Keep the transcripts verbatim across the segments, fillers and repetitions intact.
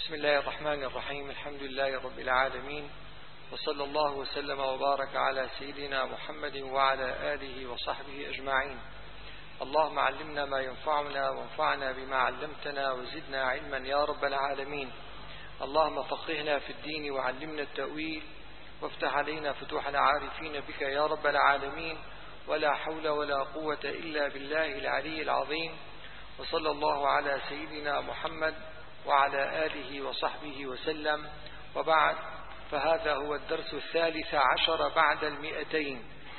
بسم الله الرحمن الرحيم. الحمد لله رب العالمين، وصلى الله وسلم وبارك على سيدنا محمد وعلى آله وصحبه أجمعين. اللهم علمنا ما ينفعنا وانفعنا بما علمتنا وزدنا علما يا رب العالمين. اللهم فقهنا في الدين وعلمنا التأويل وافتح علينا فتوح العارفين بك يا رب العالمين، ولا حول ولا قوة إلا بالله العلي العظيم. وصلى الله على سيدنا محمد وعلى آله وصحبه وسلم، وبعد، فهذا هو الدرس الثالث عشر بعد المئتين.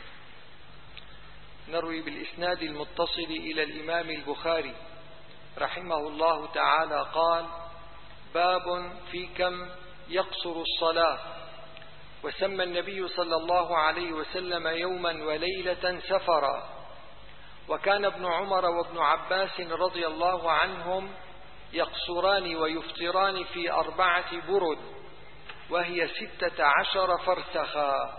نروي بالإسناد المتصل إلى الإمام البخاري رحمه الله تعالى قال: باب في كم يقصر الصلاة. وسمى النبي صلى الله عليه وسلم يوما وليلة سفرا. وكان ابن عمر وابن عباس رضي الله عنهم يقصران ويفطران في أربعة برد، وهي ستة عشر فرسخا.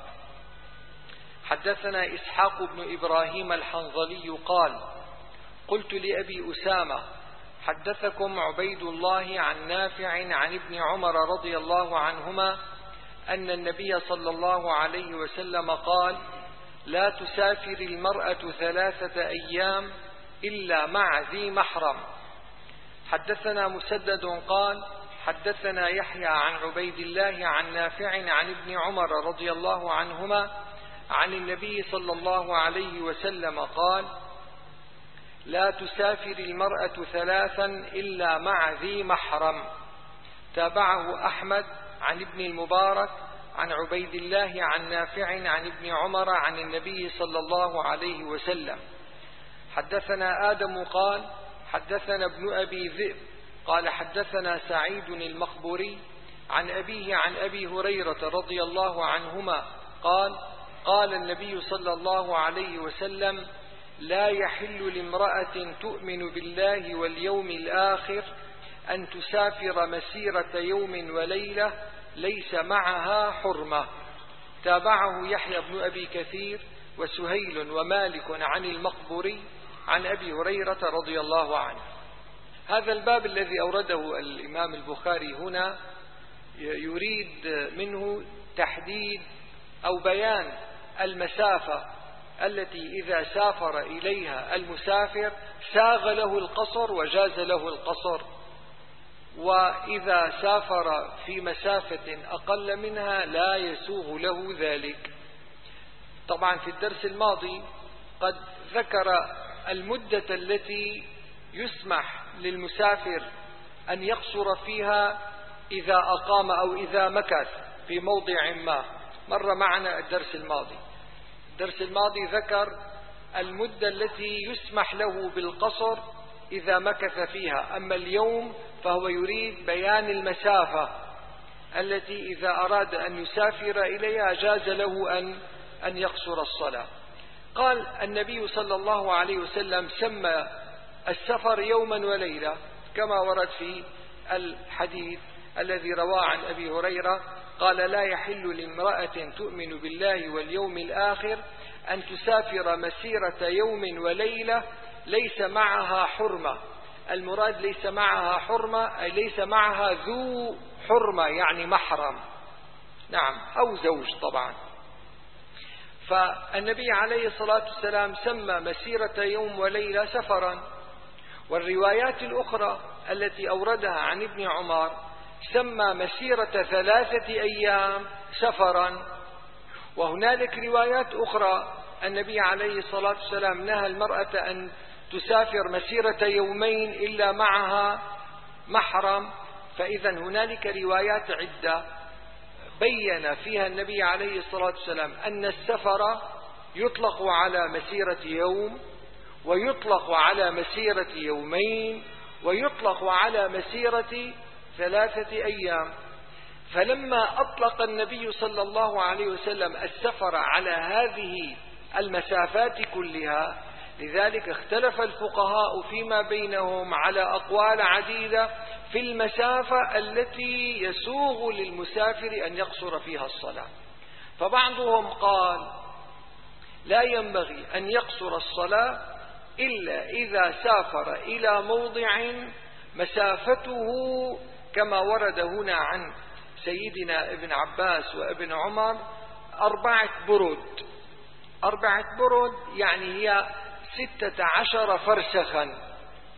حدثنا إسحاق بن إبراهيم الحنظلي قال: قلت لأبي أسامة: حدثكم عبيد الله عن نافع عن ابن عمر رضي الله عنهما أن النبي صلى الله عليه وسلم قال: لا تسافر المرأة ثلاثة أيام إلا مع ذي محرم. حدثنا مسدد قال: حدثنا يحيى عن عبيد الله عن نافع عن ابن عمر رضي الله عنهما عن النبي صلى الله عليه وسلم قال: لا تسافر المرأة ثلاثا إلا مع ذي محرم. تابعه أحمد عن ابن المبارك عن عبيد الله عن نافع عن ابن عمر عن النبي صلى الله عليه وسلم. حدثنا آدم قال: حدثنا ابن أبي ذئب قال: حدثنا سعيد المقبوري عن أبيه عن أبي هريرة رضي الله عنهما قال: قال النبي صلى الله عليه وسلم: لا يحل لامرأة تؤمن بالله واليوم الآخر أن تسافر مسيرة يوم وليلة ليس معها حرمة. تابعه يحيى بن أبي كثير وسهيل ومالك عن المقبوري عن أبي هريرة رضي الله عنه. هذا الباب الذي أورده الإمام البخاري هنا يريد منه تحديد أو بيان المسافة التي إذا سافر إليها المسافر ساغ له القصر وجاز له القصر، وإذا سافر في مسافة أقل منها لا يسوغ له ذلك. طبعا في الدرس الماضي قد ذكر المدة التي يسمح للمسافر أن يقصر فيها إذا أقام أو إذا مكث في موضع ما، مر معنا الدرس الماضي. الدرس الماضي ذكر المدة التي يسمح له بالقصر إذا مكث فيها، أما اليوم فهو يريد بيان المسافة التي إذا أراد أن يسافر إليها جاز له أن أن يقصر الصلاة. قال النبي صلى الله عليه وسلم: سمى السفر يوما وليلة، كما ورد في الحديث الذي رواه عن أبي هريرة قال: لا يحل لامرأة تؤمن بالله واليوم الآخر أن تسافر مسيرة يوم وليلة ليس معها حرمة. المراد ليس معها حرمة أي ليس معها ذو حرمة، يعني محرم، نعم، أو زوج طبعا. فالنبي عليه الصلاة والسلام سمى مسيرة يوم وليلة سفرا. والروايات الأخرى التي أوردها عن ابن عمر سمى مسيرة ثلاثة أيام سفرا. وهنالك روايات أخرى النبي عليه الصلاة والسلام نهى المرأة أن تسافر مسيرة يومين إلا معها محرم. فإذا هنالك روايات عدة بين فيها النبي عليه الصلاة والسلام أن السفر يطلق على مسيرة يوم، ويطلق على مسيرة يومين، ويطلق على مسيرة ثلاثة أيام. فلما أطلق النبي صلى الله عليه وسلم السفر على هذه المسافات كلها، لذلك اختلف الفقهاء فيما بينهم على أقوال عديدة في المسافة التي يسوغ للمسافر أن يقصر فيها الصلاة. فبعضهم قال: لا ينبغي أن يقصر الصلاة إلا إذا سافر إلى موضع مسافته كما ورد هنا عن سيدنا ابن عباس وابن عمر أربعة برد. أربعة برد يعني هي ستة عشر فرسخا،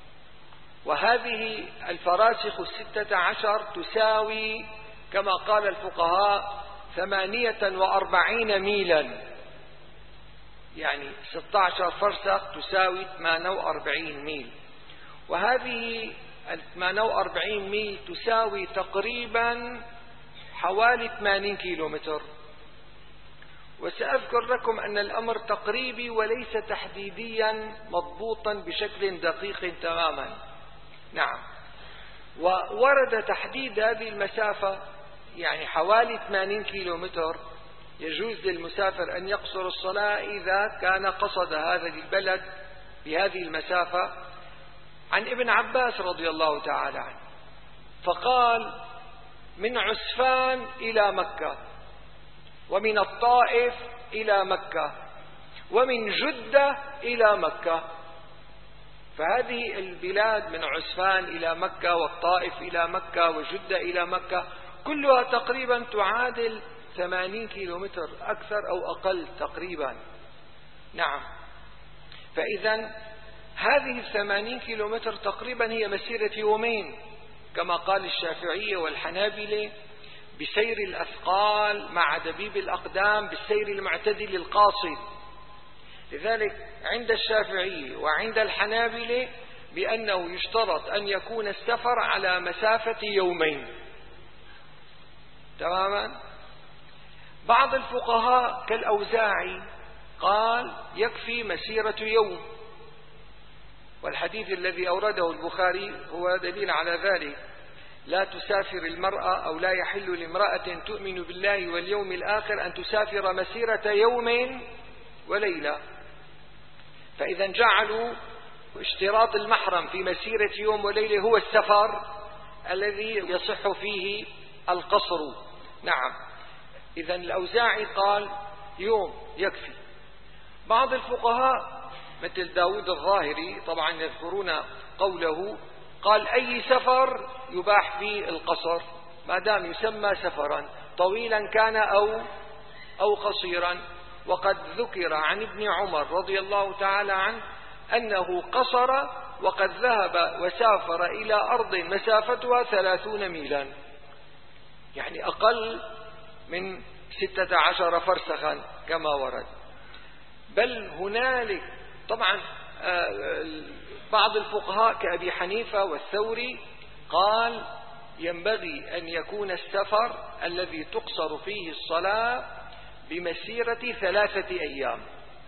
وهذه الفراسخ الستة عشر تساوي كما قال الفقهاء ثمانية وأربعين ميلا، يعني ستة عشر فرسخ تساوي ثمانية وأربعين ميل، وهذه ثمانية وأربعين ميل تساوي تقريبا حوالي ثمانين كيلومتر. وسأذكر لكم أن الأمر تقريبي وليس تحديديا مضبوطا بشكل دقيق تماما. نعم، وورد تحديد هذه المسافة يعني حوالي ثمانين كيلومتر. يجوز للمسافر أن يقصر الصلاة إذا كان قصد هذا البلد بهذه المسافة. عن ابن عباس رضي الله تعالى عنه فقال: من عسفان إلى مكة، ومن الطائف إلى مكة، ومن جدة إلى مكة. فهذه البلاد من عسفان إلى مكة والطائف إلى مكة وجدة إلى مكة كلها تقريبا تعادل ثمانين كيلومتر، أكثر أو أقل تقريبا. نعم، فإذا هذه الثمانين كيلومتر تقريبا هي مسيرة يومين كما قال الشافعية والحنابلة، بسير الأثقال مع دبيب الأقدام بالسير المعتدل القاصد. لذلك عند الشافعية وعند الحنابلة بأنه يشترط أن يكون السفر على مسافة يومين تماما. بعض الفقهاء كالأوزاعي قال يكفي مسيرة يوم، والحديث الذي أورده البخاري هو دليل على ذلك: لا تسافر المرأة أو لا يحل لامرأة تؤمن بالله واليوم الآخر أن تسافر مسيرة يوم وليلة. فإذا جعلوا اشتراط المحرم في مسيرة يوم وليلة هو السفر الذي يصح فيه القصر. نعم، إذا الأوزاعي قال يوم يكفي. بعض الفقهاء مثل داود الظاهري طبعا يذكرون قوله، قال أي سفر يباح فيه القصر ما دام يسمى سفرا طويلا كان أو أو قصيرا. وقد ذكر عن ابن عمر رضي الله تعالى عنه أنه قصر وقد ذهب وسافر إلى أرض مسافتها ثلاثون ميلا، يعني أقل من ستة عشر فرسخا كما ورد. بل هنالك طبعا بعض الفقهاء كأبي حنيفة والثوري قال ينبغي أن يكون السفر الذي تقصر فيه الصلاة بمسيرة ثلاثة أيام.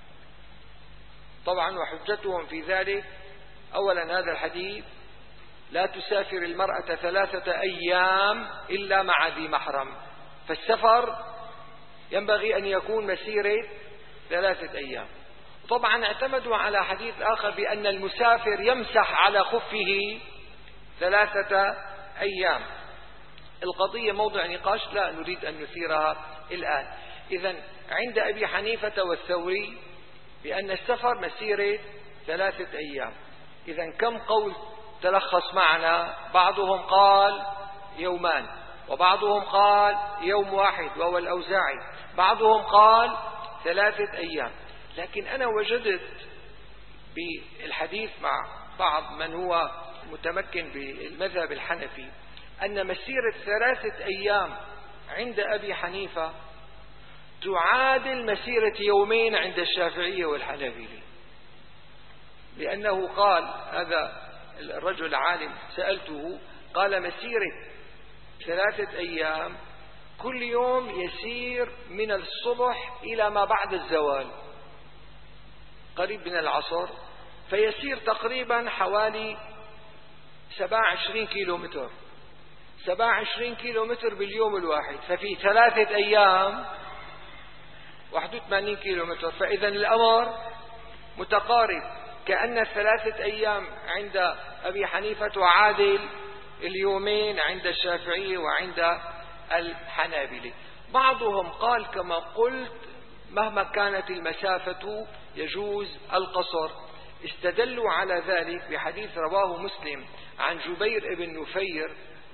طبعا وحجتهم في ذلك أولا هذا الحديث: لا تسافر المرأة ثلاثة أيام إلا مع ذي محرم، فالسفر ينبغي أن يكون مسيرة ثلاثة أيام. طبعا اعتمدوا على حديث آخر بأن المسافر يمسح على خفه ثلاثة أيام. القضية موضع نقاش لا نريد أن نثيرها الآن. إذن عند أبي حنيفة والثوري بأن السفر مسيرة ثلاثة أيام. إذن كم قول تلخص معنا؟ بعضهم قال يومان، وبعضهم قال يوم واحد وهو الأوزاعي، بعضهم قال ثلاثة أيام. لكن أنا وجدت بالحديث مع بعض من هو متمكن بالمذهب الحنفي أن مسيرة ثلاثة أيام عند أبي حنيفة تعادل مسيرة يومين عند الشافعية والحنابلة، لأنه قال هذا الرجل العالم سألته قال مسيرة ثلاثة أيام كل يوم يسير من الصبح إلى ما بعد الزوال قريب من العصر، فيسير تقريبا حوالي سبعة وعشرين كيلو متر سبعة وعشرين كيلو متر باليوم الواحد، ففي ثلاثة أيام واحد وثمانين كيلو متر. فإذا الأمر متقارب، كأن الثلاثة أيام عند أبي حنيفة تعادل اليومين عند الشافعي وعند الحنابلة. بعضهم قال كما قلت مهما كانت المسافة يجوز القصر. استدلوا على ذلك بحديث رواه مسلم عن جبير بن نفير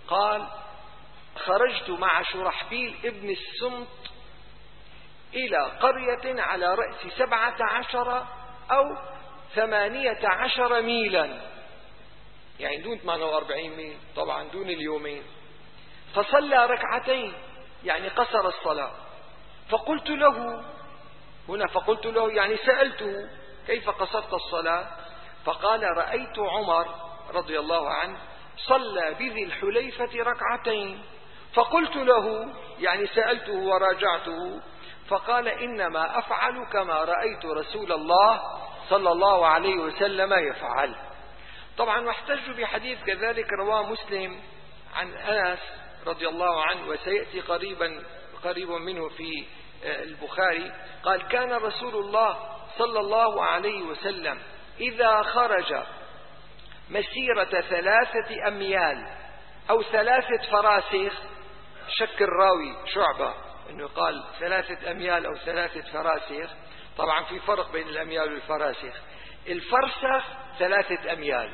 قال: خرجت مع شرحبيل ابن السمط إلى قرية على رأس سبعة عشر أو ثمانية عشر ميلا، يعني دون ثمانية وأربعين ميل، طبعا دون اليومين. فصلى ركعتين، يعني قصر الصلاة. فقلت له هنا فقلت له يعني سألته: كيف قصرت الصلاة؟ فقال: رأيت عمر رضي الله عنه صلى بذي الحليفة ركعتين. فقلت له يعني سألته وراجعته، فقال: إنما أفعل كما رأيت رسول الله صلى الله عليه وسلم يفعل. طبعا واحتج بحديث كذلك رواه مسلم عن أنس رضي الله عنه، وسيأتي قريبا قريب منه في البخاري. قال: كان رسول الله صلى الله عليه وسلم إذا خرج مسيرة ثلاثة أميال أو ثلاثة فراسخ، شك الراوي شعبة أنه قال ثلاثة أميال أو ثلاثة فراسخ، طبعا في فرق بين الأميال والفراسخ. الفرسخ ثلاثة أميال،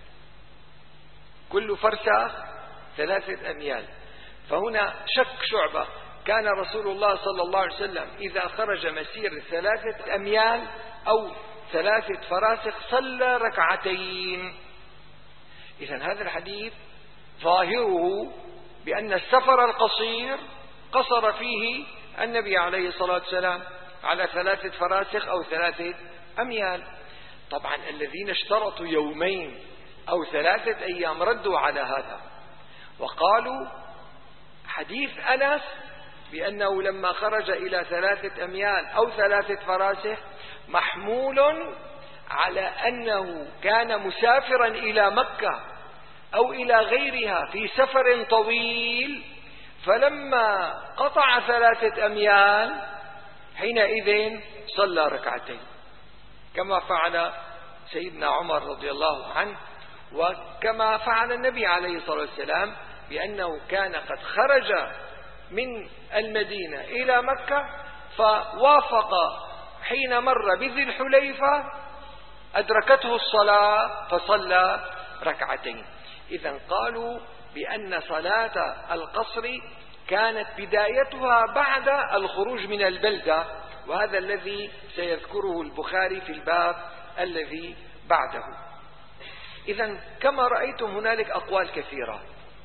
كل فرسخ ثلاثة أميال. فهنا شك شعبة: كان رسول الله صلى الله عليه وسلم إذا خرج مسير ثلاثة أميال أو ثلاثة فراسخ صلى ركعتين. إذن هذا الحديث ظاهره بأن السفر القصير قصر فيه النبي عليه الصلاة والسلام على ثلاثة فراسخ أو ثلاثة أميال. طبعا الذين اشترطوا يومين أو ثلاثة أيام ردوا على هذا وقالوا حديث أنس بأنه لما خرج إلى ثلاثة أميال أو ثلاثة فراسخ محمول على أنه كان مسافرا إلى مكة أو إلى غيرها في سفر طويل، فلما قطع ثلاثة أميال حينئذ صلى ركعتين، كما فعل سيدنا عمر رضي الله عنه، وكما فعل النبي عليه الصلاة والسلام، بأنه كان قد خرج من المدينة إلى مكة فوافق حين مر بذي الحليفة أدركته الصلاة فصلى ركعتين. إذن قالوا بأن صلاة القصر كانت بدايتها بعد الخروج من البلدة، وهذا الذي سيذكره البخاري في الباب الذي بعده. إذن كما رأيتم هنالك أقوال كثيرة،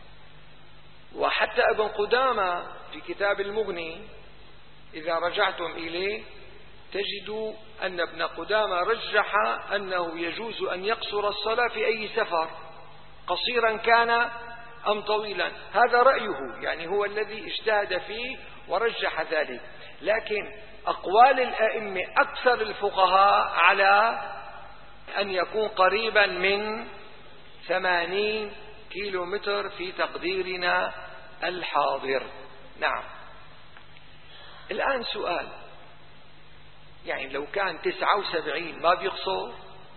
وحتى ابن قدامة في كتاب المغني إذا رجعتم إليه تجدوا أن ابن قدامة رجح أنه يجوز أن يقصر الصلاة في أي سفر، قصيرا كان أم طويلا. هذا رأيه، يعني هو الذي اجتهد فيه ورجح ذلك. لكن أقوال الأئمة أكثر الفقهاء على أن يكون قريبا من ثمانين كيلو متر في تقديرنا الحاضر. نعم. الآن سؤال، يعني لو كان تسعة وسبعين ما بيقصر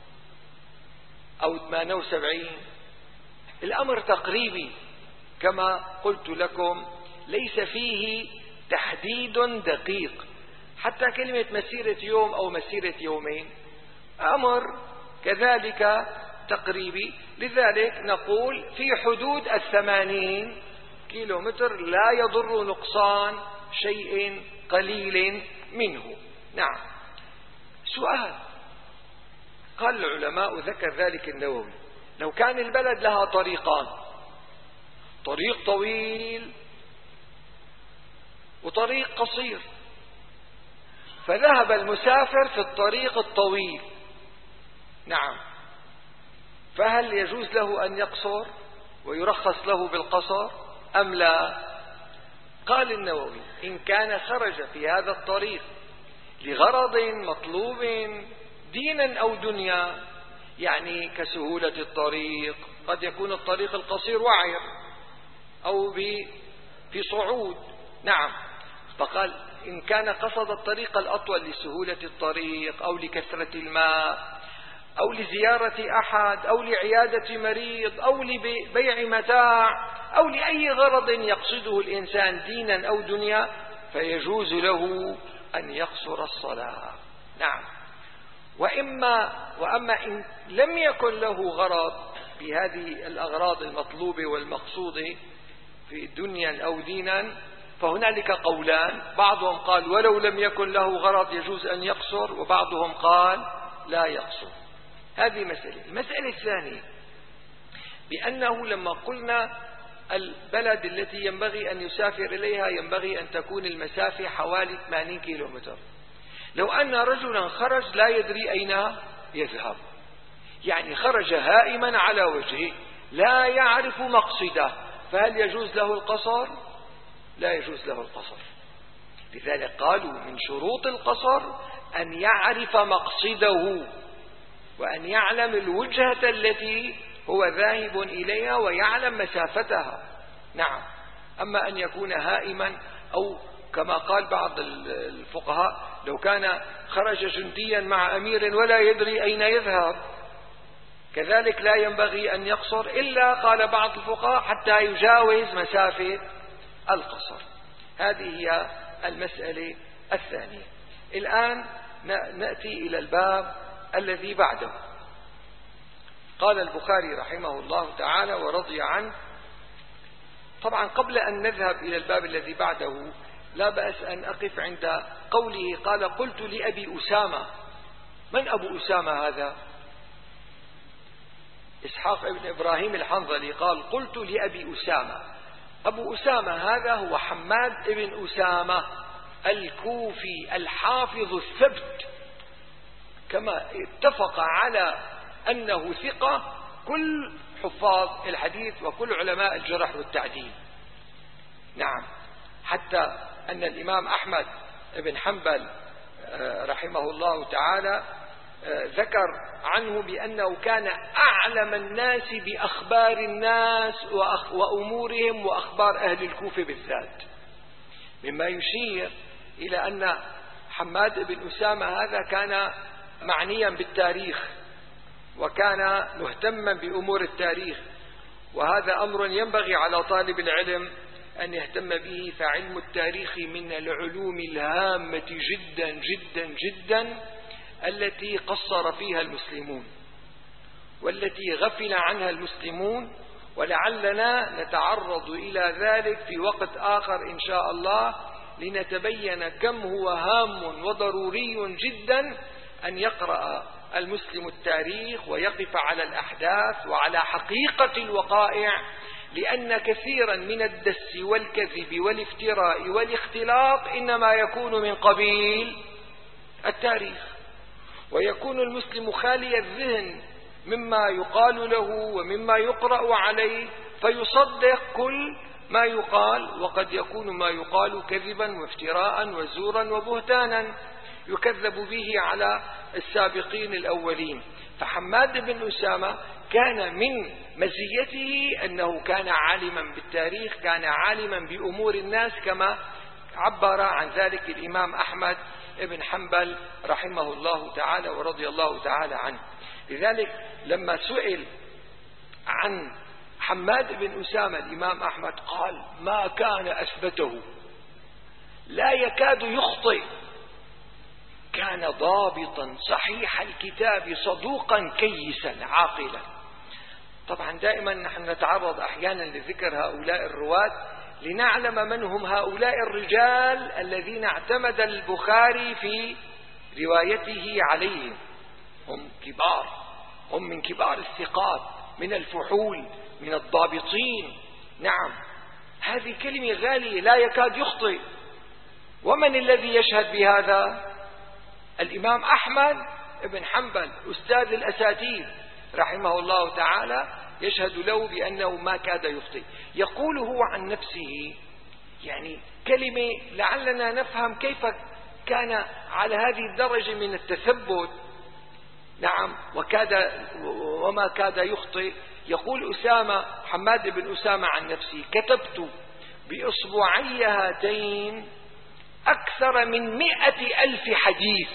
أو ثمانية وسبعين؟ الأمر تقريبي كما قلت لكم، ليس فيه تحديد دقيق، حتى كلمة مسيرة يوم أو مسيرة يومين أمر كذلك تقريبي. لذلك نقول في حدود الثمانين كيلو متر لا يضر نقصان شيء قليل منه. نعم. سؤال، قال العلماء ذكر ذلك النووي: لو كان البلد لها طريقان، طريق طويل وطريق قصير، فذهب المسافر في الطريق الطويل، نعم، فهل يجوز له أن يقصر ويرخص له بالقصر أم لا؟ قال النووي: إن كان خرج في هذا الطريق لغرض مطلوب دينا أو دنيا، يعني كسهولة الطريق، قد يكون الطريق القصير وعر أو في صعود، نعم، فقال إن كان قصد الطريق الأطول لسهولة الطريق أو لكثرة الماء أو لزيارة أحد أو لعيادة مريض أو لبيع متاع أو لأي غرض يقصده الإنسان دينا أو دنيا، فيجوز له أن يقصر الصلاة. نعم. وإما وأما إن لم يكن له غرض بهذه الأغراض المطلوبة والمقصودة في دنيا أو دينا، فهنالك قولان، بعضهم قال ولو لم يكن له غرض يجوز أن يقصر، وبعضهم قال لا يقصر. هذه مسألة. المسألة الثانية بأنه لما قلنا البلد التي ينبغي أن يسافر إليها ينبغي أن تكون المسافة حوالي ثمانين كيلومتر. لو أن رجلا خرج لا يدري أين يذهب، يعني خرج هائما على وجهه لا يعرف مقصده، فهل يجوز له القصر؟ لا يجوز له القصر. لذلك قالوا من شروط القصر أن يعرف مقصده وأن يعلم الوجهة التي هو ذاهب إليها ويعلم مسافتها. نعم. أما أن يكون هائما، أو كما قال بعض الفقهاء لو كان خرج جنديا مع أمير ولا يدري أين يذهب، كذلك لا ينبغي أن يقصر، إلا قال بعض الفقهاء حتى يجاوز مسافة القصر. هذه هي المسألة الثانية. الآن نأتي إلى الباب الذي بعده. قال البخاري رحمه الله تعالى ورضي عنه. طبعا قبل أن نذهب إلى الباب الذي بعده لا بأس أن أقف عند قوله قال قلت لأبي أسامة. من أبو أسامة هذا؟ إسحاق بن إبراهيم الحنظلي قال قلت لأبي أسامة. أبو أسامة هذا هو حماد بن أسامة الكوفي الحافظ الثبت، كما اتفق على أنه ثقة كل حفاظ الحديث وكل علماء الجرح والتعديل. نعم. حتى أن الإمام أحمد بن حنبل رحمه الله تعالى ذكر عنه بأنه كان أعلم الناس بأخبار الناس وأمورهم وأخبار أهل الكوفة بالذات، مما يشير إلى أن حماد بن أسامة هذا كان معنيا بالتاريخ وكان مهتما بأمور التاريخ، وهذا أمر ينبغي على طالب العلم أن يهتم به، فعلم التاريخ من العلوم الهامة جدا جدا جدا التي قصر فيها المسلمون والتي غفل عنها المسلمون، ولعلنا نتعرض إلى ذلك في وقت آخر إن شاء الله لنتبين كم هو هام وضروري جدا أن يقرأ المسلم التاريخ ويقف على الأحداث وعلى حقيقة الوقائع، لأن كثيرا من الدس والكذب والافتراء والاختلاط إنما يكون من قبيل التاريخ، ويكون المسلم خالي الذهن مما يقال له ومما يقرأ عليه فيصدق كل ما يقال، وقد يكون ما يقال كذبا وافتراء وزورا وبهتانا يكذب به على السابقين الأولين. فحماد بن أسامة كان من مزيته أنه كان عالما بالتاريخ، كان عالما بأمور الناس، كما عبر عن ذلك الإمام أحمد بن حنبل رحمه الله تعالى ورضي الله تعالى عنه. لذلك لما سئل عن حماد بن أسامة الإمام أحمد قال ما كان أثبته، لا يكاد يخطئ، كان ضابطا صحيح الكتاب صدوقا كيسا عاقلا. طبعا دائما نحن نتعرض أحيانا لذكر هؤلاء الرواة لنعلم من هم هؤلاء الرجال الذين اعتمد البخاري في روايته عليهم. هم كبار، هم من كبار الثقات، من الفحول، من الضابطين. نعم، هذه كلمة غالية، لا يكاد يخطئ. ومن الذي يشهد بهذا؟ الإمام أحمد بن حنبل أستاذ الأساتذة رحمه الله تعالى يشهد له بأنه ما كاد يخطئ. يقول هو عن نفسه، يعني كلمة لعلنا نفهم كيف كان على هذه الدرجة من التثبت. نعم، وكاد وما كاد يخطئ. يقول أسامة حماد بن أسامة عن نفسه كتبت بإصبعي هاتين أكثر من مئة ألف حديث.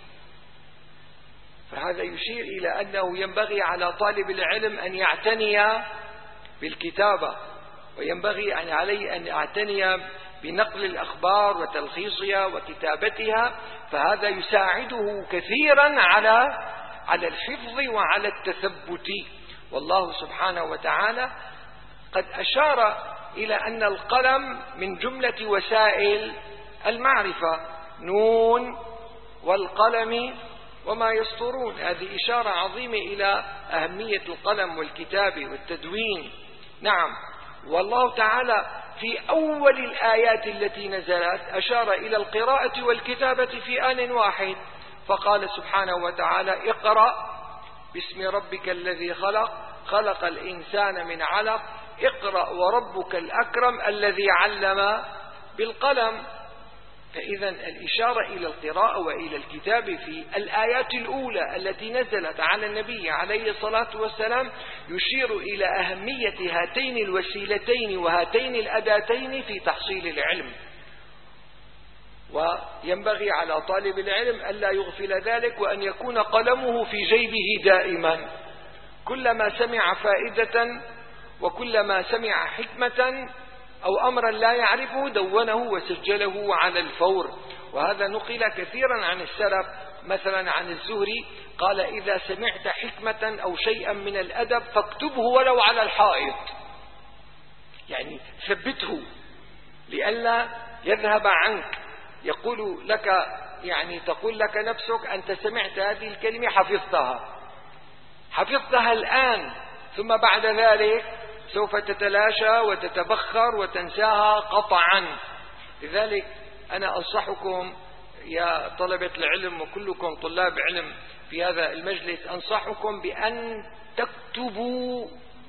فهذا يشير إلى أنه ينبغي على طالب العلم أن يعتني بالكتابة، وينبغي أن عليه أن يعتني بنقل الأخبار وتلخيصها وكتابتها، فهذا يساعده كثيرا على على الحفظ وعلى التثبت. والله سبحانه وتعالى قد أشار إلى أن القلم من جملة وسائل المعرفة، نون والقلم وما يسطرون. هذه إشارة عظيمة إلى أهمية القلم والكتابة والتدوين. نعم، والله تعالى في أول الآيات التي نزلت أشار إلى القراءة والكتابة في آن واحد، فقال سبحانه وتعالى: اقرأ باسم ربك الذي خلق خلق الإنسان من علق اقرأ وربك الأكرم الذي علم بالقلم. فإذا الإشارة إلى القراءة وإلى الكتاب في الآيات الأولى التي نزلت على النبي عليه الصلاة والسلام يشير إلى أهمية هاتين الوسيلتين وهاتين الأداتين في تحصيل العلم. وينبغي على طالب العلم ألا يغفل ذلك، وأن يكون قلمه في جيبه دائما، كلما سمع فائدة وكلما سمع حكمة أو أمرا لا يعرفه دونه وسجله على الفور. وهذا نقل كثيرا عن السلف، مثلا عن الزهري قال: إذا سمعت حكمة أو شيئا من الأدب فاكتبه ولو على الحائط، يعني ثبته لئلا يذهب عنك. يقول لك يعني تقول لك نفسك: أنت سمعت هذه الكلمة حفظتها حفظتها الآن، ثم بعد ذلك سوف تتلاشى وتتبخر وتنساها قطعا. لذلك أنا أنصحكم يا طلبة العلم، وكلكم طلاب علم في هذا المجلس، أنصحكم بأن تكتبوا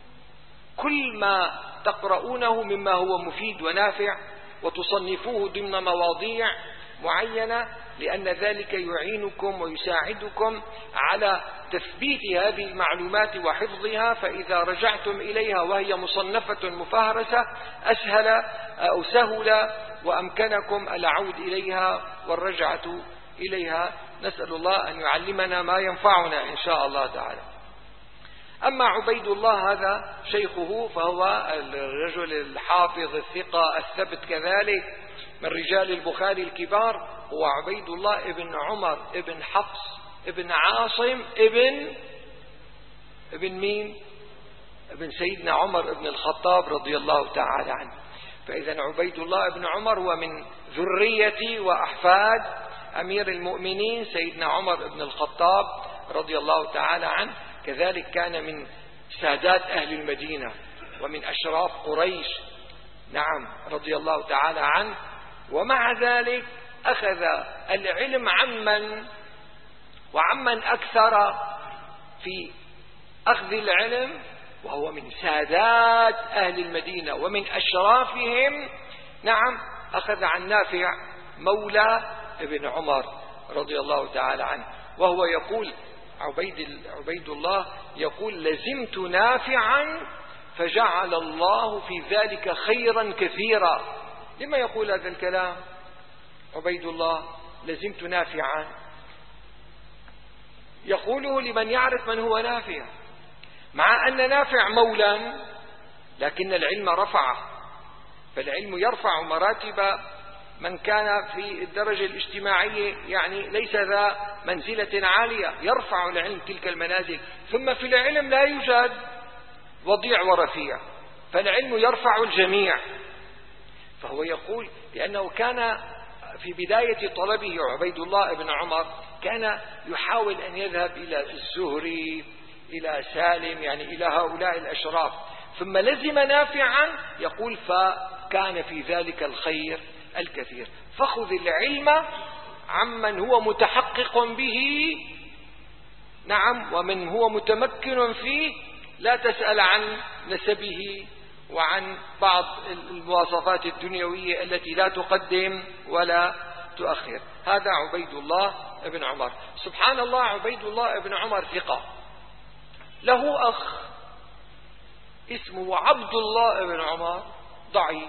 كل ما تقرؤونه مما هو مفيد ونافع وتصنفوه ضمن مواضيع معينة، لأن ذلك يعينكم ويساعدكم على تثبيت هذه المعلومات وحفظها. فإذا رجعتم إليها وهي مصنفة مفهرسة أسهل أو سهل وأمكنكم العود إليها والرجعة إليها. نسأل الله أن يعلمنا ما ينفعنا إن شاء الله تعالى. أما عبيد الله هذا شيخه، فهو الرجل الحافظ الثقة الثبت كذلك من رجال البخاري الكبار، هو عبيد الله ابن عمر ابن حفص ابن عاصم ابن ابن مين؟ ابن سيدنا عمر ابن الخطاب رضي الله تعالى عنه. فإذا عبيد الله ابن عمر هو من ذرية وأحفاد أمير المؤمنين سيدنا عمر ابن الخطاب رضي الله تعالى عنه. كذلك كان من سادات أهل المدينة ومن أشراف قريش، نعم، رضي الله تعالى عنه. ومع ذلك أخذ العلم عمن وعمن أكثر في أخذ العلم، وهو من سادات أهل المدينة ومن أشرافهم. نعم، أخذ عن نافع مولى ابن عمر رضي الله تعالى عنه، وهو يقول عبيد, عبيد الله يقول: لزمت نافعا فجعل الله في ذلك خيرا كثيرا. لما يقول هذا الكلام عبيد الله؟ لزمت نافعا، يقوله لمن يعرف من هو نافع، مع أن نافع مولى، لكن العلم رفعه. فالعلم يرفع مراتب من كان في الدرجة الاجتماعية، يعني ليس ذا منزلة عالية، يرفع العلم تلك المنازل. ثم في العلم لا يوجد وضيع ورفيع، فالعلم يرفع الجميع. فهو يقول لأنه كان في بداية طلبه عبيد الله بن عمر كان يحاول أن يذهب إلى الزهري إلى سالم، يعني إلى هؤلاء الأشراف، ثم لزم نافعا، يقول فكان في ذلك الخير الكثير. فخذ العلم عمن هو متحقق به، نعم، ومن هو متمكن فيه، لا تسأل عن نسبه وعن بعض المواصفات الدنيوية التي لا تقدم ولا تؤخر. هذا عبيد الله بن عمر. سبحان الله، عبيد الله بن عمر ثقة، له أخ اسمه عبد الله بن عمر ضعيف،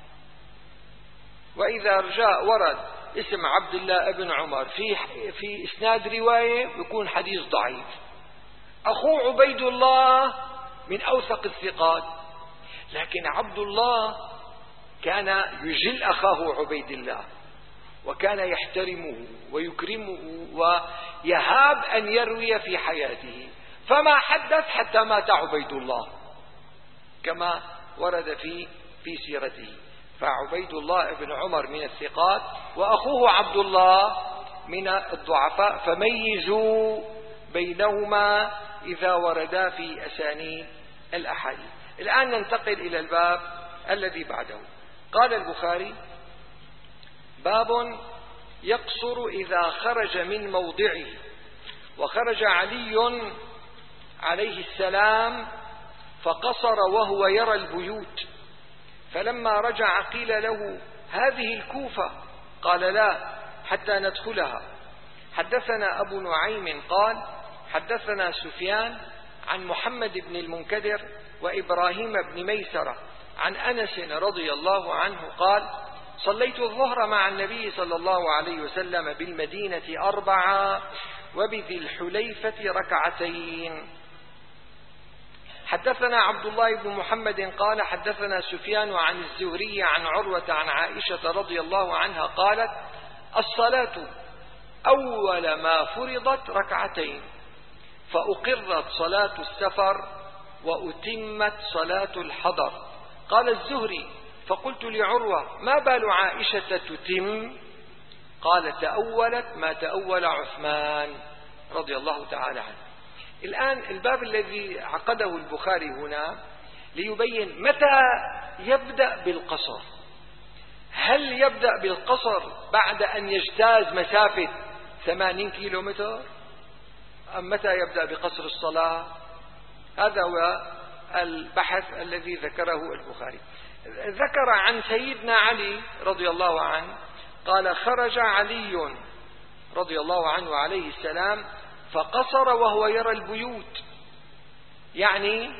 وإذا جاء ورد اسم عبد الله بن عمر في في إسناد رواية يكون حديث ضعيف. أخوه عبيد الله من أوثق الثقات، لكن عبد الله كان يجل أخاه عبيد الله، وكان يحترمه ويكرمه ويهاب أن يروي في حياته. فما حدث حتى مات عبيد الله كما ورد في في سيرته. فعبيد الله بن عمر من الثقات وأخوه عبد الله من الضعفاء، فميزوا بينهما إذا وردا في أسانيد الأحاديث. الآن ننتقل إلى الباب الذي بعده. قال البخاري: باب يقصر إذا خرج من موضعه. وخرج علي عليه السلام فقصر وهو يرى البيوت، فلما رجع قيل له: هذه الكوفة؟ قال: لا، حتى ندخلها. حدثنا أبو نعيم قال: حدثنا سفيان عن محمد بن المنكدر وإبراهيم بن ميسرة عن أنس رضي الله عنه قال: صليت الظهر مع النبي صلى الله عليه وسلم بالمدينة أربعة وبذي الحليفة ركعتين. حدثنا عبد الله بن محمد قال: حدثنا سفيان عن الزهري عن عروة عن عائشة رضي الله عنها قالت: الصلاة أول ما فرضت ركعتين، فأقرت صلاة السفر وأتمت صلاة الحضر. قال الزهري: فقلت لعروة: ما بال عائشة تتم؟ قال: تأولت ما تأول عثمان رضي الله تعالى عنه. الآن الباب الذي عقده البخاري هنا ليبين متى يبدأ بالقصر. هل يبدأ بالقصر بعد أن يجتاز مسافة ثمانين كيلومتر، أم متى يبدأ بقصر الصلاة؟ هذا هو البحث الذي ذكره البخاري. ذكر عن سيدنا علي رضي الله عنه قال: خرج علي رضي الله عنه عليه السلام فقصر وهو يرى البيوت، يعني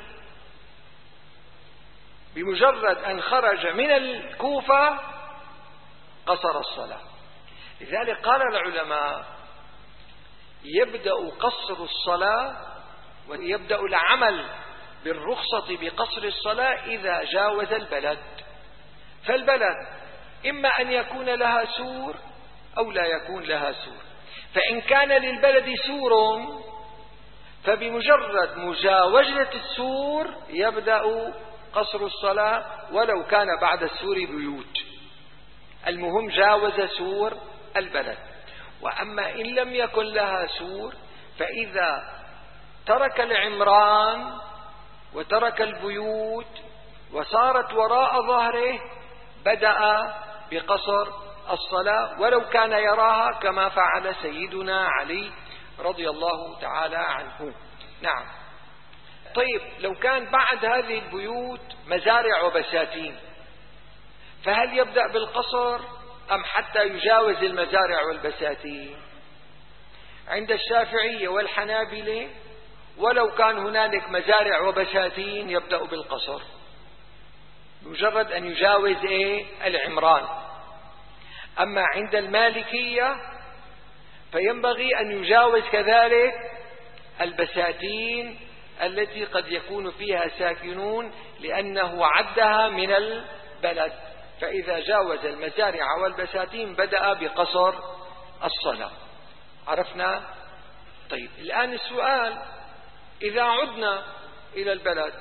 بمجرد أن خرج من الكوفة قصر الصلاة. لذلك قال العلماء: يبدأ قصر الصلاة ويبدأ العمل بالرخصة بقصر الصلاة إذا جاوز البلد. فالبلد إما أن يكون لها سور أو لا يكون لها سور، فإن كان للبلد سور فبمجرد مجاوزة السور يبدأ قصر الصلاة ولو كان بعد السور بيوت، المهم جاوز سور البلد. وأما إن لم يكن لها سور فإذا ترك العمران وترك البيوت وصارت وراء ظهره بدأ بقصر الصلاة ولو كان يراها كما فعل سيدنا علي رضي الله تعالى عنه. نعم. طيب، لو كان بعد هذه البيوت مزارع وبساتين فهل يبدأ بالقصر أم حتى يجاوز المزارع والبساتين؟ عند الشافعية والحنابلة ولو كان هنالك مزارع وبساتين يبدأ بالقصر مجرد أن يجاوز إيه؟ العمران. أما عند المالكية فينبغي أن يجاوز كذلك البساتين التي قد يكون فيها ساكنون لأنه عدها من البلد، فإذا جاوز المزارع والبساتين بدأ بقصر الصلاة. عرفنا؟ طيب، الآن السؤال: إذا عدنا إلى البلد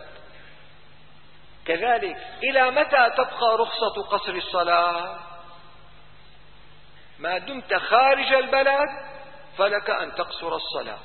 كذلك إلى متى تبقى رخصة قصر الصلاة؟ ما دمت خارج البلد فلك أن تقصر الصلاة،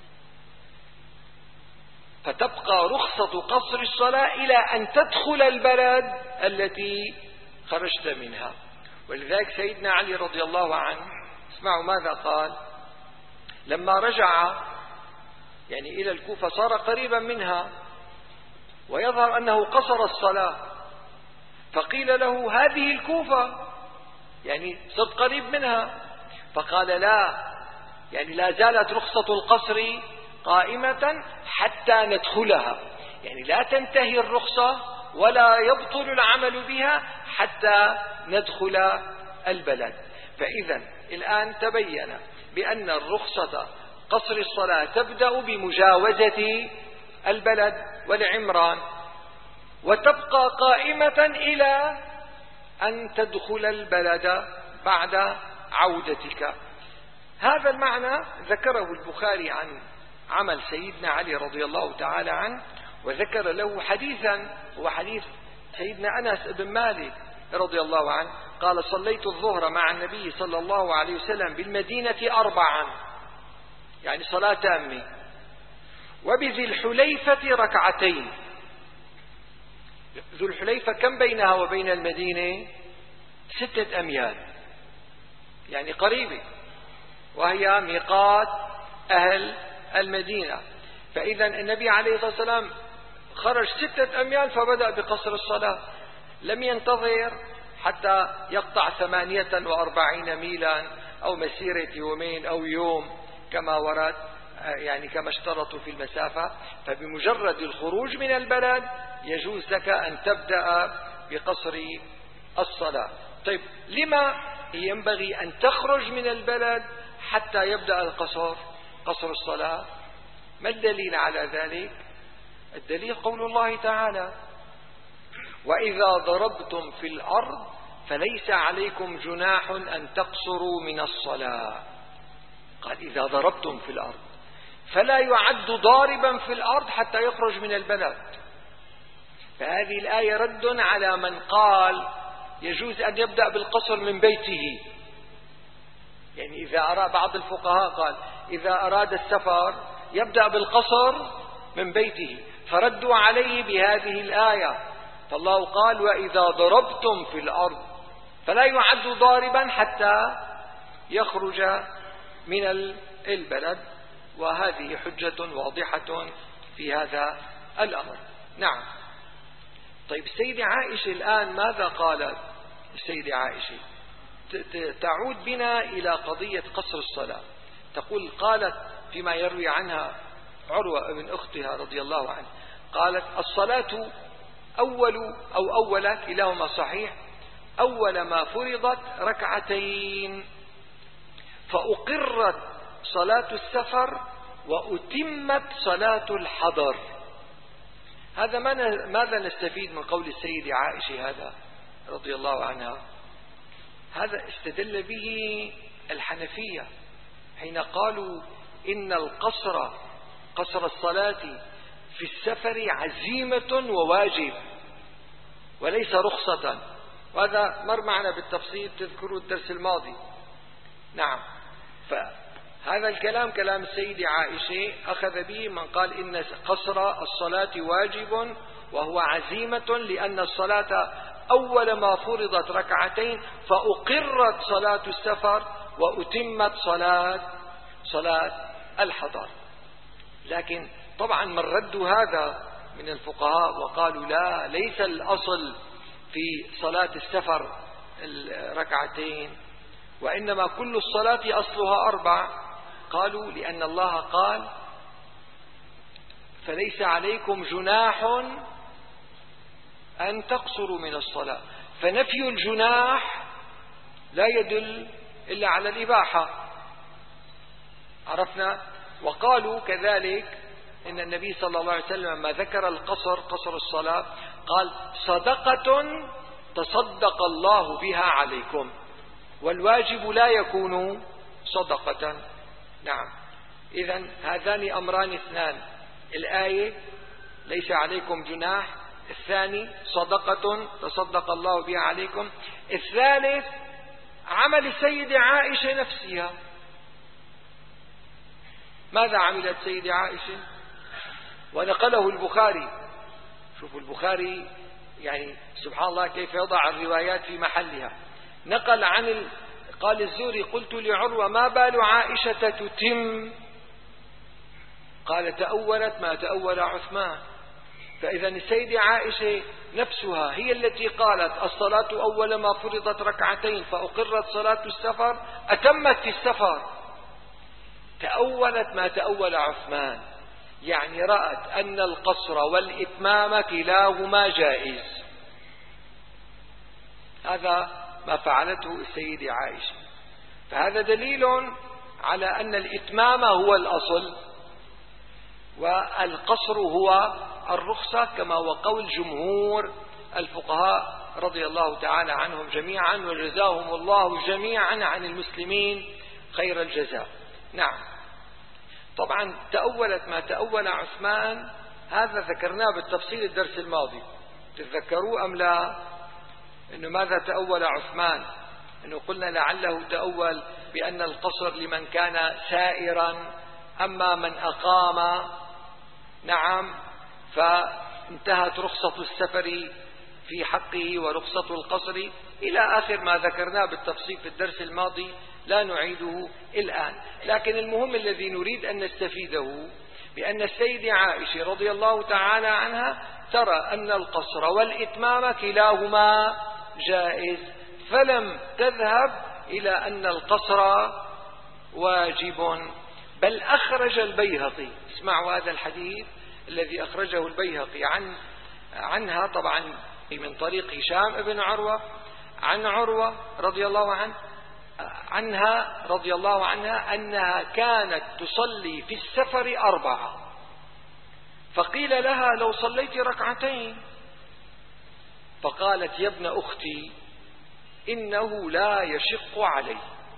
فتبقى رخصة قصر الصلاة إلى أن تدخل البلد التي خرجت منها. ولذلك سيدنا علي رضي الله عنه اسمعوا ماذا قال لما رجع يعني إلى الكوفة، صار قريبا منها ويظهر أنه قصر الصلاة، فقيل له: هذه الكوفة، يعني صرت قريب منها. فقال: لا، يعني لا زالت رخصة القصر قائمة حتى ندخلها، يعني لا تنتهي الرخصة ولا يبطل العمل بها حتى ندخل البلد. فإذا الآن تبين بأن الرخصة قصر الصلاة تبدأ بمجاوزة البلد والعمران وتبقى قائمة إلى أن تدخل البلد بعد عودتك. هذا المعنى ذكره البخاري عن عمل سيدنا علي رضي الله تعالى عنه، وذكر له حديثا هو حديث سيدنا أنس بن مالك رضي الله عنه قال: صليت الظهر مع النبي صلى الله عليه وسلم بالمدينة أربعا، يعني صلاة تامة، وبذي الحليفة ركعتين. ذو الحليفة كم بينها وبين المدينة؟ ستة أميال، يعني قريبة، وهي ميقات أهل المدينة. فإذا النبي عليه الصلاة والسلام خرج ستة أميال فبدأ بقصر الصلاة، لم ينتظر حتى يقطع ثمانية وأربعين ميلا أو مسيرة يومين أو يوم كما ورد، يعني كما اشترطوا في المسافة. فبمجرد الخروج من البلد يجوز لك أن تبدأ بقصر الصلاة. طيب، لما ينبغي أن تخرج من البلد حتى يبدأ القصر قصر الصلاة؟ ما الدليل على ذلك؟ الدليل قول الله تعالى: وإذا ضربتم في الأرض فليس عليكم جناح أن تقصروا من الصلاة. قال إذا ضربتم في الأرض، فلا يعد ضاربا في الأرض حتى يخرج من البلد. فهذه الآية رد على من قال يجوز أن يبدأ بالقصر من بيته. يعني إذا أراد بعض الفقهاء قال إذا أراد السفر يبدأ بالقصر من بيته، فردوا عليه بهذه الآية. فالله قال: وإذا ضربتم في الأرض، فلا يعد ضاربا حتى يخرج من البلد. وهذه حجة واضحة في هذا الأمر. نعم. طيب، السيدة عائشة الآن ماذا قالت؟ السيدة عائشة تعود بنا إلى قضية قصر الصلاة. تقول: قالت فيما يروي عنها عروة ابن أختها رضي الله عنه، قالت: الصلاة أول أو أول كلاهما صحيح، أول ما فرضت ركعتين، فأقرت صلاة السفر وأتمت صلاة الحضر. هذا ماذا نستفيد من قول السيدة عائشة هذا رضي الله عنها؟ هذا استدل به الحنفية حين قالوا إن القصر قصر الصلاة في السفر عزيمة وواجب وليس رخصة، وهذا مر معنا بالتفصيل، تذكروا الدرس الماضي. نعم. فهذا الكلام كلام السيدة عائشة أخذ به من قال إن قصر الصلاة واجب وهو عزيمة، لأن الصلاة أول ما فرضت ركعتين، فأقرت صلاة السفر وأتمت صلاة صلاة الحضر. لكن طبعا من ردوا هذا من الفقهاء وقالوا لا، ليس الأصل في صلاة السفر الركعتين، وإنما كل الصلاة أصلها أربع. قالوا لأن الله قال: فليس عليكم جناح أن تقصروا من الصلاة، فنفي الجناح لا يدل إلا على الإباحة. عرفنا. وقالوا كذلك إن النبي صلى الله عليه وسلم ما ذكر القصر قصر الصلاة قال: صدقة تصدق الله بها عليكم، والواجب لا يكون صدقة. نعم. إذن هذان أمران اثنان: الآية ليس عليكم جناح، الثاني صدقة تصدق الله بها عليكم، الثالث عمل السيدة عائشة نفسها. ماذا عملت السيدة عائشة؟ ونقله البخاري. شوفوا البخاري يعني سبحان الله كيف يضع الروايات في محلها. نقل عن ال... قال الزهري: قلت لعروة ما بال عائشة تتم؟ قال: تأولت ما تأول عثمان. فإذا السيدة عائشة نفسها هي التي قالت: الصلاة أول ما فرضت ركعتين فأقرت صلاة السفر، أتمت في السفر. تأولت ما تأول عثمان، يعني رأت أن القصر والإتمام كلاهما جائز. هذا ما فعلته السيدة عائشة. فهذا دليل على أن الإتمام هو الأصل والقصر هو الرخصة، كما هو قول جمهور الفقهاء رضي الله تعالى عنهم جميعا، وجزاهم الله جميعا عن المسلمين خير الجزاء. نعم. طبعا تأولت ما تأول عثمان، هذا ذكرناه بالتفصيل الدرس الماضي، تتذكروا أم لا؟ إنه ماذا تأول عثمان؟ إنه قلنا لعله تأول بأن القصر لمن كان سائرا، أما من أقام نعم فانتهت رخصة السفر في حقه ورخصة القصر إلى آخر ما ذكرناه بالتفصيل في الدرس الماضي، لا نعيده الآن. لكن المهم الذي نريد أن نستفيده بأن السيدة عائشة رضي الله تعالى عنها ترى أن القصر والإتمام كلاهما جائز، فلم تذهب إلى أن القصر واجب. بل أخرج البيهقي، اسمعوا هذا الحديث الذي أخرجه البيهقي عن عنها طبعا من طريق هشام بن عروة عن عروة رضي الله عنه عنها رضي الله عنها أنها كانت تصلي في السفر أربعة، فقيل لها لو صليت ركعتين، فقالت يا ابن أختي إنه لا يشق علي.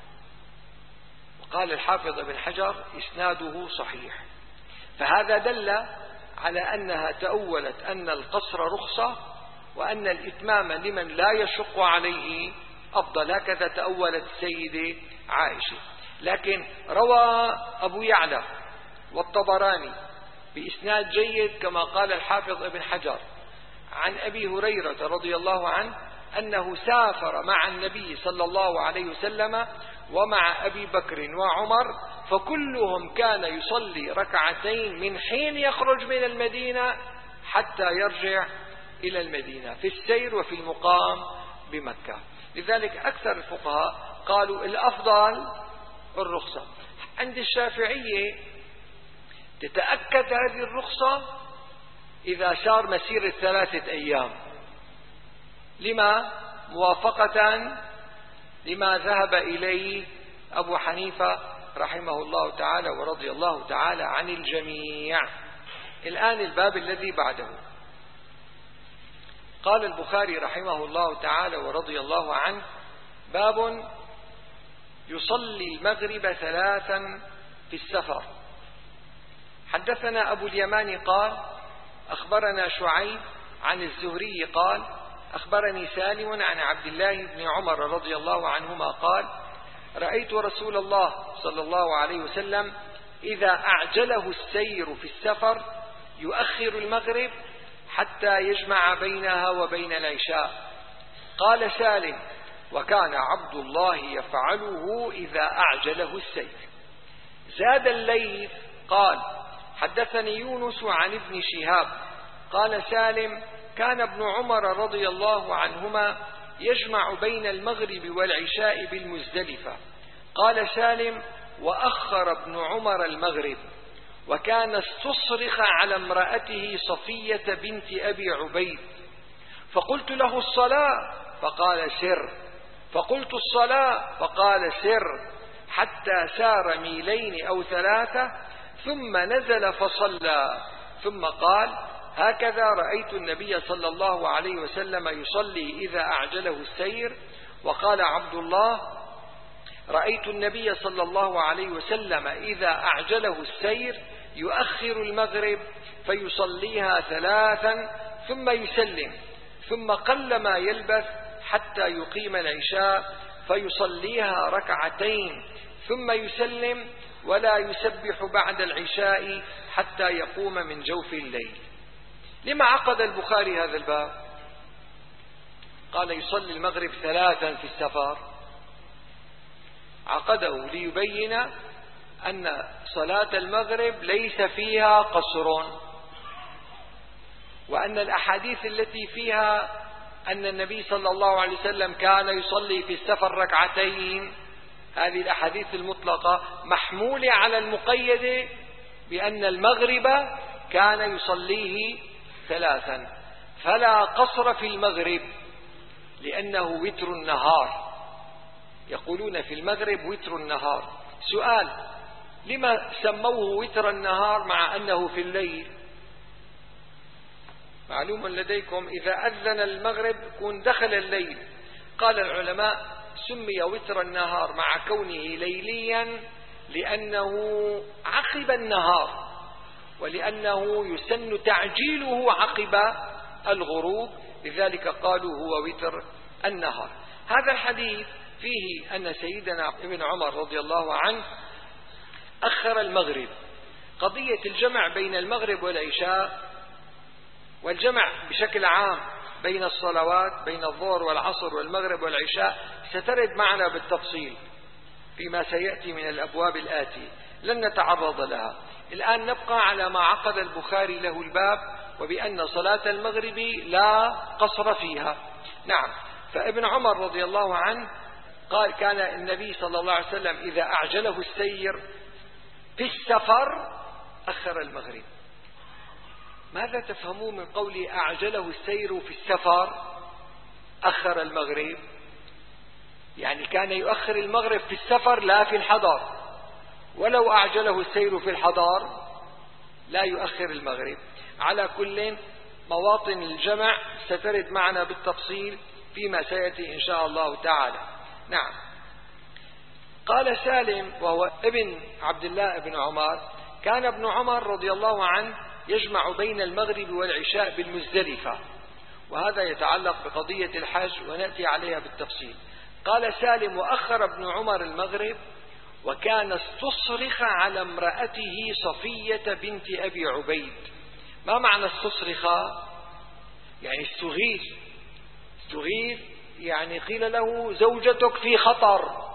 وقال الحافظ ابن حجر إسناده صحيح. فهذا دل على أنها تأولت أن القصر رخصة وأن الإتمام لمن لا يشق عليه أفضل، هكذا تأولت السيدة عائشة. لكن روى أبو يعلى والطبراني بإسناد جيد كما قال الحافظ ابن حجر عن أبي هريرة رضي الله عنه أنه سافر مع النبي صلى الله عليه وسلم ومع أبي بكر وعمر، فكلهم كان يصلي ركعتين من حين يخرج من المدينة حتى يرجع إلى المدينة، في السير وفي المقام بمكة. لذلك أكثر الفقهاء قالوا الأفضل الرخصة. عند الشافعية تتأكد هذه الرخصة إذا سار مسيرة ثلاثة أيام، لما موافقة لما ذهب إليه أبو حنيفة رحمه الله تعالى ورضي الله تعالى عن الجميع. الآن الباب الذي بعده، قال البخاري رحمه الله تعالى ورضي الله عنه: باب يصلي المغرب ثلاثا في السفر. حدثنا أبو اليمان قال أخبرنا شعيب عن الزهري قال أخبرني سالم عن عبد الله بن عمر رضي الله عنهما قال: رأيت رسول الله صلى الله عليه وسلم إذا أعجله السير في السفر يؤخر المغرب حتى يجمع بينها وبين العشاء. قال سالم: وكان عبد الله يفعله إذا أعجله السير. زاد الليث قال حدثني يونس عن ابن شهاب قال سالم: كان ابن عمر رضي الله عنهما يجمع بين المغرب والعشاء بالمزدلفة. قال سالم: وأخر ابن عمر المغرب، وكان استصرخ على امرأته صفية بنت أبي عبيد، فقلت له الصلاة فقال سر، فقلت الصلاة فقال سر، حتى سار ميلين أو ثلاثة ثم نزل فصلى، ثم قال: هكذا رأيت النبي صلى الله عليه وسلم يصلي إذا أعجله السير. وقال عبد الله: رأيت النبي صلى الله عليه وسلم إذا أعجله السير يؤخر المغرب فيصليها ثلاثا ثم يسلم، ثم قل ما يلبث حتى يقيم العشاء فيصليها ركعتين ثم يسلم، ولا يسبح بعد العشاء حتى يقوم من جوف الليل. لما عقد البخاري هذا الباب؟ قال يصلي المغرب ثلاثا في السفر. عقده ليبين أن صلاة المغرب ليس فيها قصر، وأن الأحاديث التي فيها أن النبي صلى الله عليه وسلم كان يصلي في السفر ركعتين، هذه الأحاديث المطلقة محمولة على المقيدة بأن المغرب كان يصليه ثلاثا، فلا قصر في المغرب لأنه وتر النهار، يقولون في المغرب وتر النهار. سؤال: لما سموه وتر النهار مع أنه في الليل؟ معلوم لديكم إذا أذن المغرب يكون دخل الليل. قال العلماء: سمي وتر النهار مع كونه ليليا لأنه عقب النهار، ولأنه يسن تعجيله عقب الغروب، لذلك قالوا هو وتر النهار. هذا الحديث فيه أن سيدنا ابن عمر رضي الله عنه أخر المغرب. قضية الجمع بين المغرب والعشاء والجمع بشكل عام بين الصلوات بين الظهر والعصر والمغرب والعشاء سترد معنا بالتفصيل فيما سيأتي من الأبواب الآتي، لن نتعرض لها الآن. نبقى على ما عقد البخاري له الباب، وبأن صلاة المغرب لا قصر فيها. نعم. فابن عمر رضي الله عنه قال كان النبي صلى الله عليه وسلم إذا أعجله السير في السفر أخر المغرب. ماذا تفهمون من قول أعجله السير في السفر أخر المغرب؟ يعني كان يؤخر المغرب في السفر لا في الحضر، ولو أعجله السير في الحضر لا يؤخر المغرب. على كل مواطن الجمع سترد معنا بالتفصيل فيما سيأتي إن شاء الله تعالى. نعم. قال سالم وهو ابن عبد الله بن عمر كان ابن عمر رضي الله عنه يجمع بين المغرب والعشاء بالمزدلفة، وهذا يتعلق بقضية الحج ونأتي عليها بالتفصيل. قال سالم وأخر ابن عمر المغرب وكان استصرخ على امرأته صفية بنت أبي عبيد. ما معنى استصرخ؟ يعني استغيث. استغيث يعني قيل له زوجتك في خطر.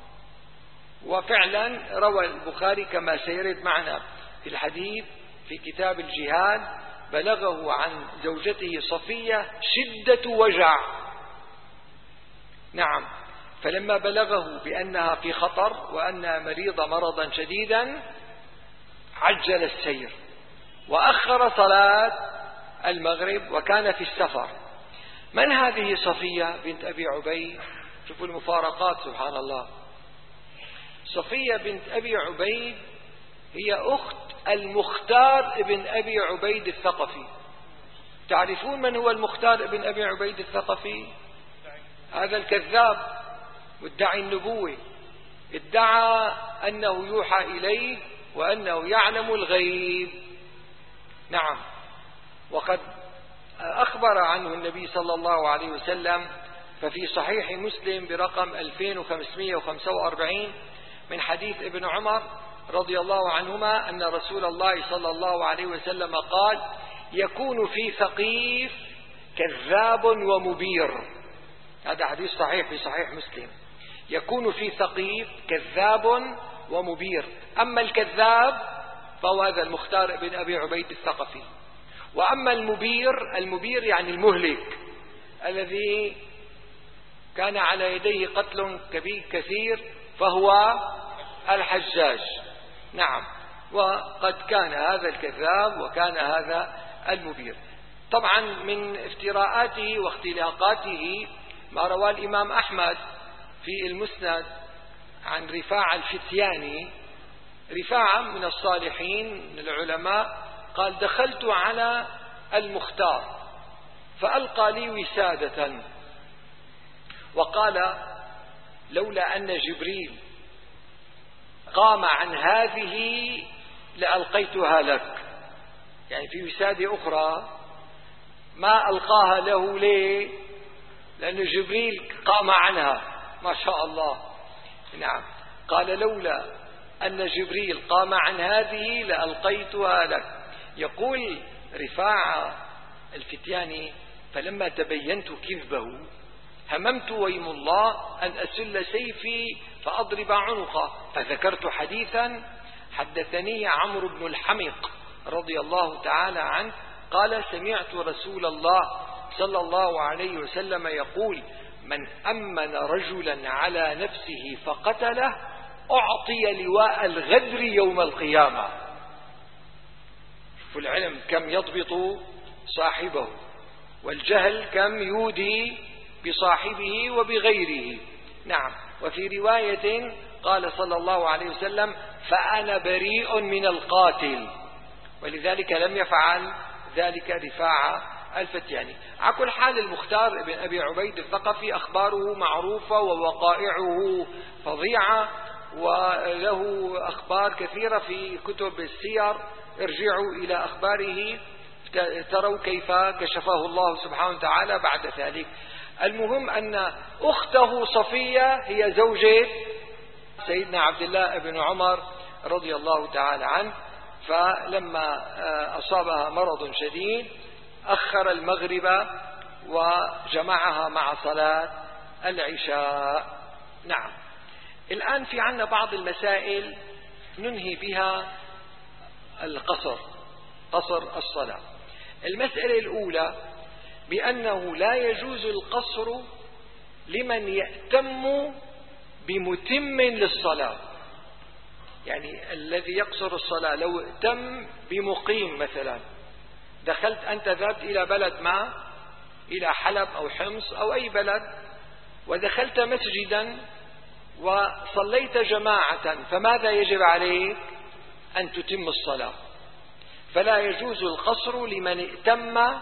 وفعلا روى البخاري كما سيرد معنا في الحديث في كتاب الجهاد بلغه عن زوجته صفية شدة وجع. نعم. فلما بلغه بأنها في خطر وأنها مريضة مرضا شديدا عجل السير وأخر صلاة المغرب وكان في السفر. من هذه صفية بنت أبي عبيد؟ شوفوا المفارقات سبحان الله. صفية بنت أبي عبيد هي أخت المختار ابن أبي عبيد الثقفي. تعرفون من هو المختار ابن أبي عبيد الثقفي؟ هذا الكذاب مدعي النبوة، ادعى أنه يوحى إليه وأنه يعلم الغيب. نعم. وقد أخبر عنه النبي صلى الله عليه وسلم ففي صحيح مسلم برقم ألفين وخمسمائة وخمسة وأربعين من حديث ابن عمر رضي الله عنهما أن رسول الله صلى الله عليه وسلم قال يكون في ثقيف كذاب ومبير. هذا حديث صحيح في صحيح مسلم. يكون في ثقيف كذاب ومبير. أما الكذاب فهو هذا المختار بن أبي عبيد الثقفي، وأما المبير المبير يعني المهلك الذي كان على يديه قتل كبير كثير فهو الحجاج. نعم. وقد كان هذا الكذاب وكان هذا المبير. طبعا من افتراءاته واختلاقاته ما رواه الإمام أحمد في المسند عن رفاعة الفتياني. رفاعة من الصالحين من العلماء قال دخلت على المختار فألقى لي وسادة وقال لولا أن جبريل قام عن هذه لألقيتها لك. يعني في وسادة أخرى ما ألقاها له ليه؟ لأن جبريل قام عنها ما شاء الله. نعم. قال لولا أن جبريل قام عن هذه لألقيتها لك. يقول رفاعة الفتياني فلما تبينت كذبه هممت ويم الله أن أسل سيفي فأضرب عنقه، فذكرت حديثا حدثني عمرو بن الحمق رضي الله تعالى عنه قال سمعت رسول الله صلى الله عليه وسلم يقول من أمن رجلا على نفسه فقتله أعطي لواء الغدر يوم القيامة. في العلم كم يضبط صاحبه، والجهل كم يودي بصاحبه وبغيره. نعم. وفي رواية قال صلى الله عليه وسلم فأنا بريء من القاتل، ولذلك لم يفعل ذلك رفاعة الفتياني. على كل حال المختار ابن أبي عبيد الثقفي أخباره معروفة ووقائعه فظيعة، وله أخبار كثيرة في كتب السير، ارجعوا إلى أخباره تروا كيف كشفه الله سبحانه وتعالى بعد ذلك. المهم أن أخته صفية هي زوجة سيدنا عبد الله بن عمر رضي الله تعالى عنه، فلما أصابها مرض شديد أخر المغرب وجمعها مع صلاة العشاء. نعم. الآن في عنا بعض المسائل ننهي بها القصر، قصر الصلاة. المسألة الأولى بأنه لا يجوز القصر لمن يأتم بمتم للصلاة، يعني الذي يقصر الصلاة لو ائتم بمقيم مثلا، دخلت أنت ذهبت إلى بلد ما، إلى حلب أو حمص أو أي بلد، ودخلت مسجدا وصليت جماعة، فماذا يجب عليك؟ أن تتم الصلاة. فلا يجوز القصر لمن ائتم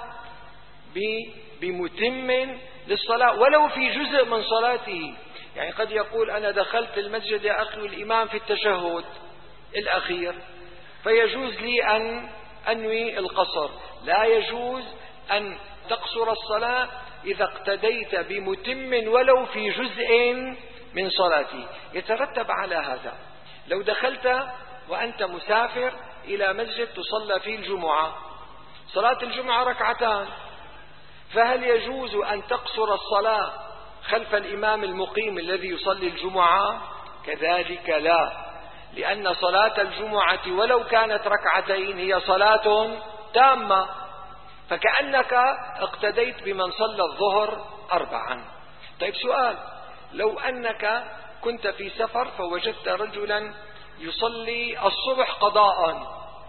بمتم للصلاة ولو في جزء من صلاته. يعني قد يقول أنا دخلت المسجد يا أخي والإمام في التشهد الأخير، فيجوز لي أن أنوي القصر. لا يجوز أن تقصر الصلاة إذا اقتديت بمتم ولو في جزء من صلاتي. يترتب على هذا لو دخلت وأنت مسافر إلى مسجد تصلى فيه الجمعة، صلاة الجمعة ركعتان، فهل يجوز أن تقصر الصلاة خلف الإمام المقيم الذي يصلي الجمعة؟ كذلك لا، لأن صلاة الجمعة ولو كانت ركعتين هي صلاة تامة، فكأنك اقتديت بمن صلى الظهر أربعا. طيب سؤال، لو أنك كنت في سفر فوجدت رجلا يصلي الصبح قضاء،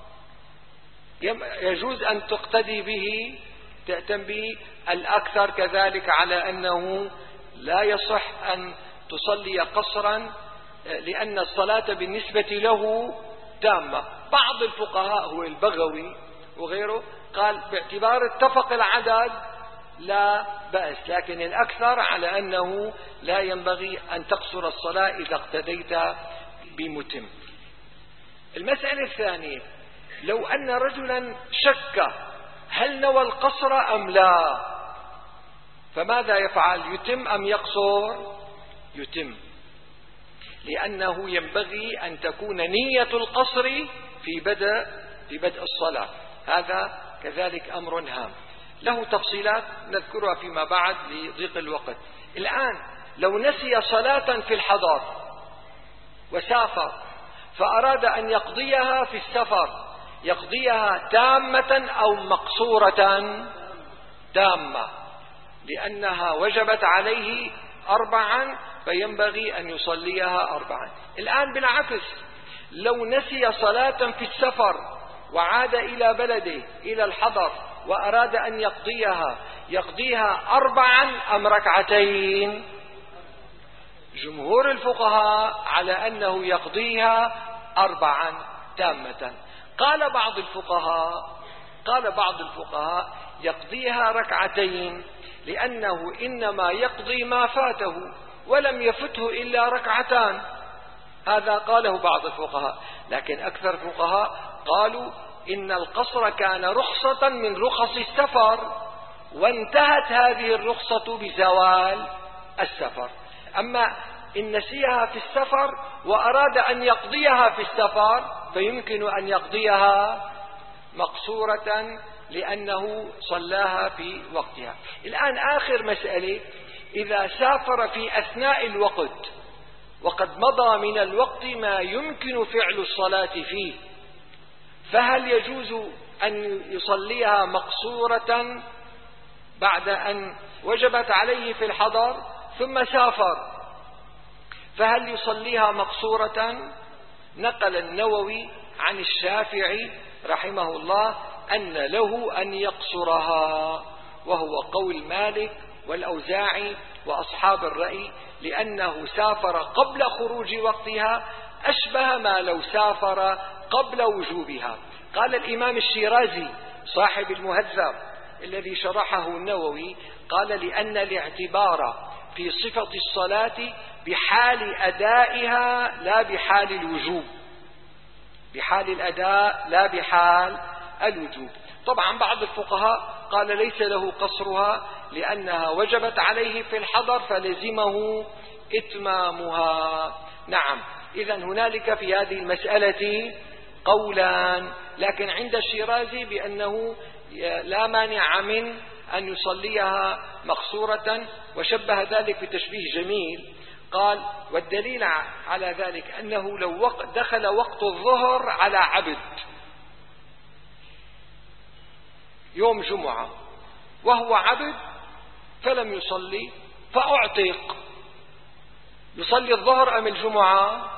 يجوز أن تقتدي به، تأتم به؟ الأكثر كذلك على أنه لا يصح أن تصلي قصرا لأن الصلاة بالنسبة له تامة. بعض الفقهاء هو البغوي وغيره قال باعتبار اتفق العدد لا بأس، لكن الأكثر على أنه لا ينبغي أن تقصر الصلاة إذا اقتديت بمتم. المسألة الثانية، لو أن رجلا شك هل نوى القصر أم لا، فماذا يفعل؟ يتم أم يقصر؟ يتم، لأنه ينبغي أن تكون نية القصر في بدء في بدء الصلاة. هذا كذلك أمر هام له تفصيلات نذكرها فيما بعد لضيق الوقت. الآن لو نسي صلاة في الحضر وسافر فأراد أن يقضيها في السفر، يقضيها تامة أو مقصورة؟ تامة، لأنها وجبت عليه أربعا فينبغي أن يصليها أربعا. الآن بالعكس، لو نسي صلاة في السفر وعاد إلى بلده إلى الحضر وأراد أن يقضيها، يقضيها أربعا أم ركعتين؟ جمهور الفقهاء على أنه يقضيها أربعا تامة. قال بعض الفقهاء قال بعض الفقهاء يقضيها ركعتين، لأنه إنما يقضي ما فاته ولم يفته إلا ركعتان. هذا قاله بعض الفقهاء، لكن أكثر الفقهاء قالوا إن القصر كان رخصة من رخص السفر، وانتهت هذه الرخصة بزوال السفر. أما إن نسيها في السفر وأراد أن يقضيها في السفر فيمكن أن يقضيها مقصورة لأنه صلاها في وقتها. الآن آخر مسألة، إذا سافر في أثناء الوقت وقد مضى من الوقت ما يمكن فعل الصلاة فيه، فهل يجوز أن يصليها مقصورة بعد أن وجبت عليه في الحضر ثم سافر؟ فهل يصليها مقصورة؟ نقل النووي عن الشافعي رحمه الله أن له أن يقصرها، وهو قول مالك والأوزاعي وأصحاب الرأي، لأنه سافر قبل خروج وقتها أشبه ما لو سافر قبل وجوبها. قال الإمام الشيرازي صاحب المهذب الذي شرحه النووي، قال لأن الاعتبار في صفة الصلاة بحال أدائها لا بحال الوجوب، بحال الأداء لا بحال الوجوب. طبعا بعض الفقهاء قال ليس له قصرها لأنها وجبت عليه في الحضر فلزمه إتمامها. نعم، إذن هنالك في هذه المسألة قولان، لكن عند الشيرازي بأنه لا مانع من أن يصليها مقصورة، وشبه ذلك بتشبيه جميل. قال والدليل على ذلك أنه لو دخل وقت الظهر على عبد يوم جمعة وهو عبد فلم يصلي فأعتق، يصلي الظهر أم الجمعة؟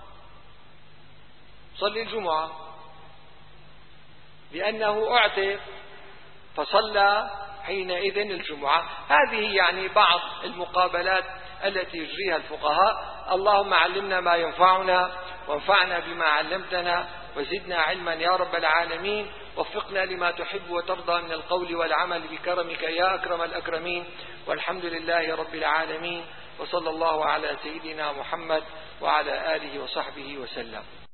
صلي الجمعة لأنه أعتق فصلى حينئذ الجمعة. هذه يعني بعض المقابلات التي يجريها الفقهاء. اللهم علمنا ما ينفعنا وانفعنا بما علمتنا وزدنا علما يا رب العالمين، وفقنا لما تحب وترضى من القول والعمل بكرمك يا أكرم الأكرمين، والحمد لله رب العالمين، وصلى الله على سيدنا محمد وعلى آله وصحبه وسلم.